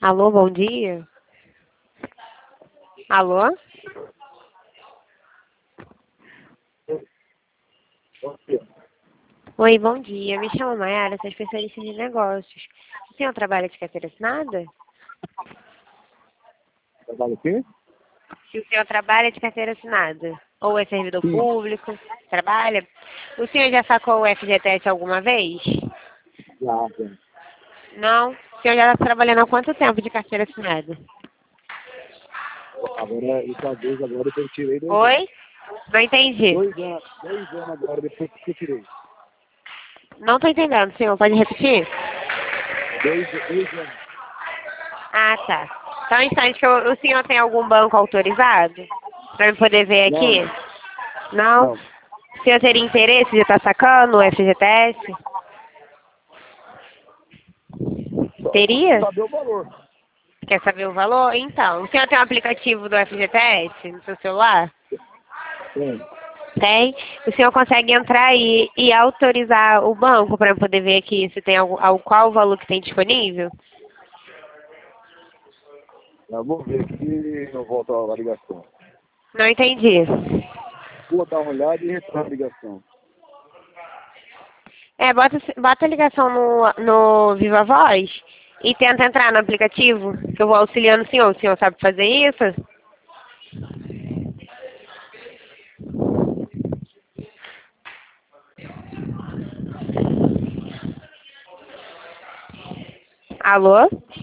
Alô, bom dia. Alô? Oi, bom dia. Me chamo Mayara, sou especialista de negócios. O senhor trabalha de carteira assinada? Trabalho o quê? Se o senhor trabalha de carteira assinada ou é servidor Sim. público, trabalha? O senhor já sacou o FGTS alguma vez? Já. Não? O senhor já está trabalhando há quanto tempo de carteira assinada? Agora, essa vez agora depois eu tirei 2 anos. Oi? Não entendi. 2 anos agora depois que eu tirei. Não estou entendendo, senhor. Pode repetir? 2 anos. Ah, tá. Só um instante que o senhor tem algum banco autorizado? Para eu poder ver Não, aqui? Não? não. O senhor teria interesse de estar sacando o FGTS? Teria? Saber o valor. Quer saber o valor? Então, o senhor tem um aplicativo do FGTS no seu celular? Tem. Tem. O senhor consegue entrar aí e autorizar o banco para eu poder ver aqui se tem qual o valor que tem disponível? Eu vou ver aqui e eu volto a ligação. Não entendi. Vou dar uma olhada e retorno a ligação. Bota a ligação no Viva Voz e tenta entrar no aplicativo, que eu vou auxiliando o senhor. O senhor sabe fazer isso? Alô?